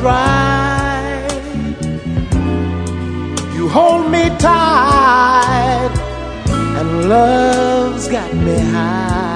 right. You hold me tight, and love's got me high.